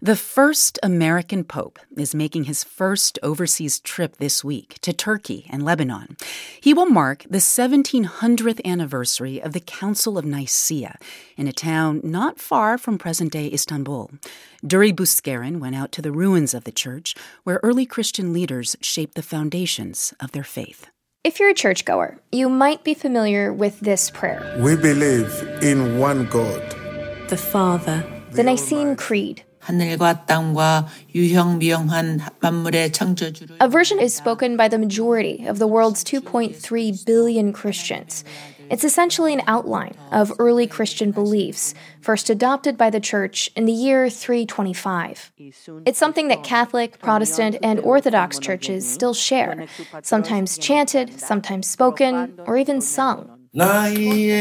The first American pope is making his first overseas trip this week to Turkey and Lebanon. He will mark the 1700th anniversary of the Council of Nicaea in a town not far from present-day Istanbul. Duri Buskeren went out to the ruins of the church where early Christian leaders shaped the foundations of their faith. If you're a churchgoer, you might be familiar with this prayer. We believe in one God, the Father, the Nicene Creed. 하늘과 땅과 유형무형한 만물의 창조주를 A version is spoken by the majority of the world's 2.3 billion Christians. It's essentially an outline of early Christian beliefs, first adopted by the Church in the year 325. It's something that Catholic, Protestant, and Orthodox churches still share, sometimes chanted, sometimes spoken, or even sung. But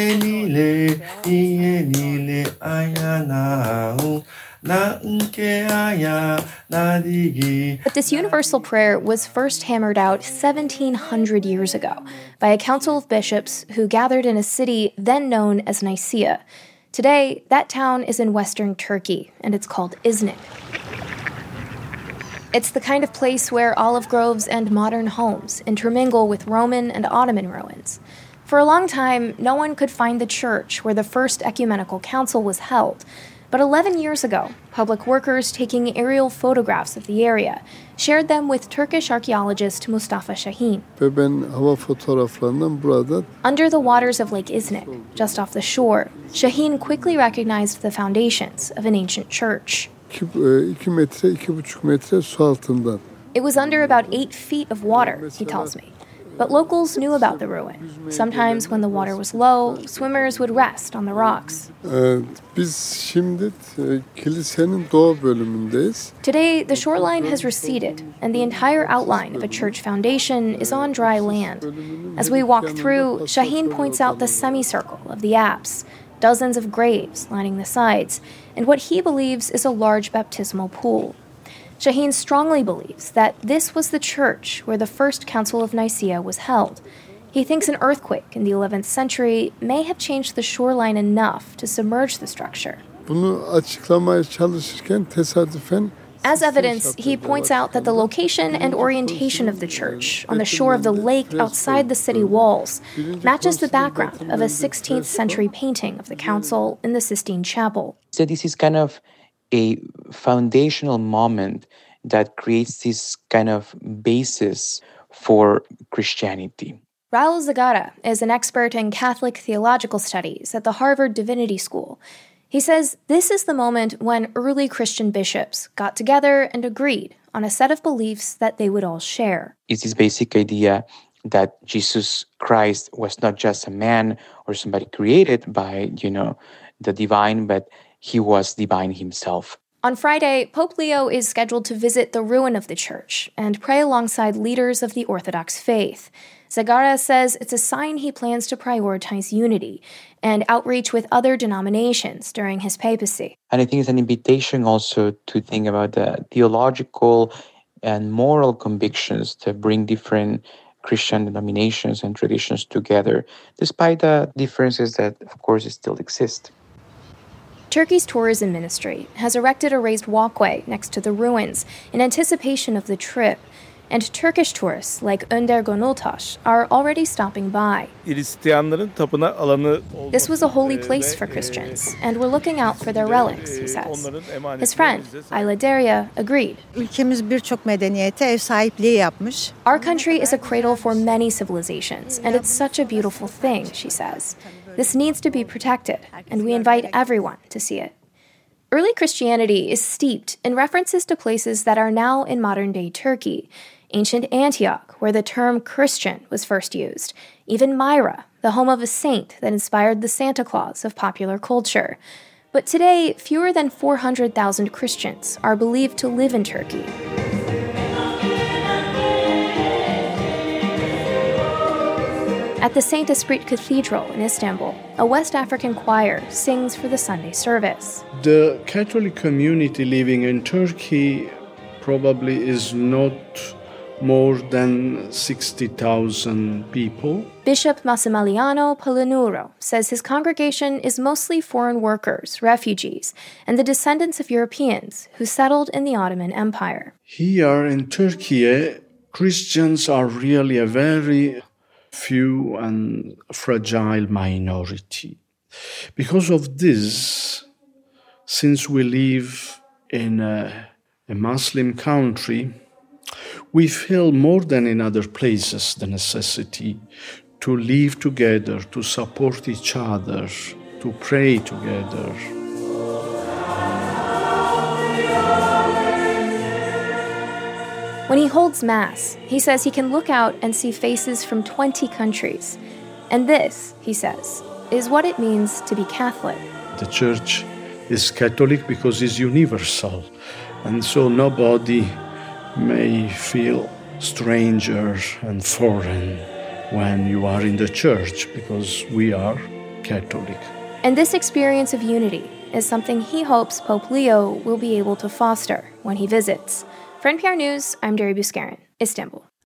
this universal prayer was first hammered out 1,700 years ago by a council of bishops who gathered in a city then known as Nicaea. Today, that town is in western Turkey, and it's called Iznik. It's the kind of place where olive groves and modern homes intermingle with Roman and Ottoman ruins. For a long time, no one could find the church where the first ecumenical council was held. But 11 years ago, public workers taking aerial photographs of the area shared them with Turkish archaeologist Mustafa Şahin. Under the waters of Lake Iznik, just off the shore, Şahin quickly recognized the foundations of an ancient church. It was under about 8 feet of water, he tells me. But locals knew about the ruin. Sometimes when the water was low, swimmers would rest on the rocks. Today, the shoreline has receded, and the entire outline of a church foundation is on dry land. As we walk through, Şahin points out the semicircle of the apse, dozens of graves lining the sides, and what he believes is a large baptismal pool. Şahin strongly believes that this was the church where the first Council of Nicaea was held. He thinks an earthquake in the 11th century may have changed the shoreline enough to submerge the structure. As evidence, he points out that the location and orientation of the church on the shore of the lake outside the city walls matches the background of a 16th century painting of the council in the Sistine Chapel. So this is kind of a foundational moment that creates this kind of basis for Christianity. Raul Zagara is an expert in Catholic theological studies at the Harvard Divinity School. He says this is the moment when early Christian bishops got together and agreed on a set of beliefs that they would all share. It's this basic idea that Jesus Christ was not just a man or somebody created by, the divine, but he was divine himself. On Friday, Pope Leo is scheduled to visit the ruin of the church and pray alongside leaders of the Orthodox faith. Zagara says it's a sign he plans to prioritize unity and outreach with other denominations during his papacy. And I think it's an invitation also to think about the theological and moral convictions to bring different Christian denominations and traditions together, despite the differences that, of course, still exist. Turkey's tourism ministry has erected a raised walkway next to the ruins in anticipation of the trip, and Turkish tourists like Önder Gönültaş are already stopping by. This was a holy place for Christians, and we're looking out for their relics, he says. His friend, Ayla Derya, agreed. Our country is a cradle for many civilizations, and it's such a beautiful thing, she says. This needs to be protected, and we invite everyone to see it. Early Christianity is steeped in references to places that are now in modern-day Turkey. Ancient Antioch, where the term Christian was first used. Even Myra, the home of a saint that inspired the Santa Claus of popular culture. But today, fewer than 400,000 Christians are believed to live in Turkey. At the Saint Esprit Cathedral in Istanbul, a West African choir sings for the Sunday service. The Catholic community living in Turkey probably is not more than 60,000 people. Bishop Massimiliano Palinuro says his congregation is mostly foreign workers, refugees, and the descendants of Europeans who settled in the Ottoman Empire. Here in Turkey, Christians are really a very few and fragile minority. Because of this, since we live in a Muslim country, we feel more than in other places the necessity to live together, to support each other, to pray together. When he holds Mass, he says he can look out and see faces from 20 countries. And this, he says, is what it means to be Catholic. The Church is Catholic because it's universal, and so nobody may feel stranger and foreign when you are in the Church, because we are Catholic. And this experience of unity is something he hopes Pope Leo will be able to foster when he visits. For NPR News, I'm Deri Buscarin, Istanbul.